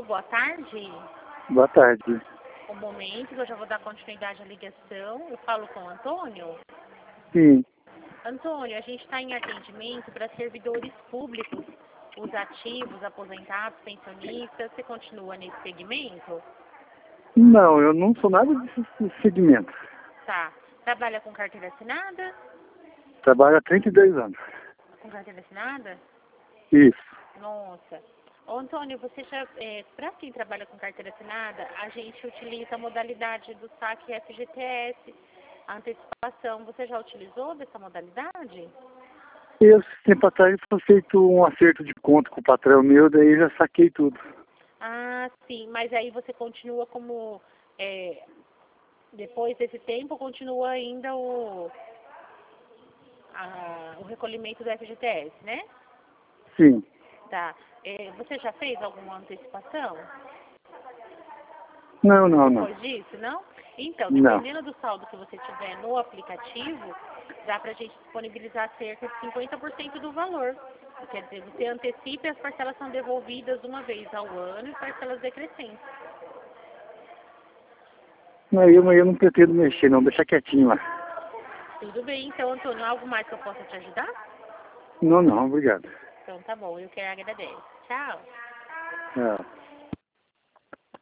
boa tarde. Boa tarde. Um momento, que eu já vou dar continuidade à ligação. Eu falo com o Antônio. Sim. Antônio, a gente está em atendimento para servidores públicos, os ativos, aposentados, pensionistas. Você continua nesse segmento? Não, eu não sou nada desse segmento. Tá. Trabalha com carteira assinada? Trabalho há 32 anos. Com carteira assinada? Isso. Nossa. Ô, Antônio, você já, para quem trabalha com carteira assinada, a gente utiliza a modalidade do saque FGTS, a antecipação. Você já utilizou dessa modalidade? Esse tempo atrás foi feito um acerto de conta com o patrão meu, daí eu já saquei tudo. Ah, sim, mas aí você continua como, depois desse tempo, continua ainda o recolhimento do FGTS, né? Sim. Tá. Você já fez alguma antecipação? Não. Depois disso, não? Então, Não. dependendo do saldo que você tiver no aplicativo, dá pra gente disponibilizar cerca de 50% do valor. Quer dizer, você antecipa e as parcelas são devolvidas uma vez ao ano e parcelas decrescentes. Eu não pretendo mexer, não. Deixa quietinho lá. Tudo bem, então, Antônio, algo mais que eu possa te ajudar? Não, obrigado. Então, tá bom, eu que agradeço. Tchau. É.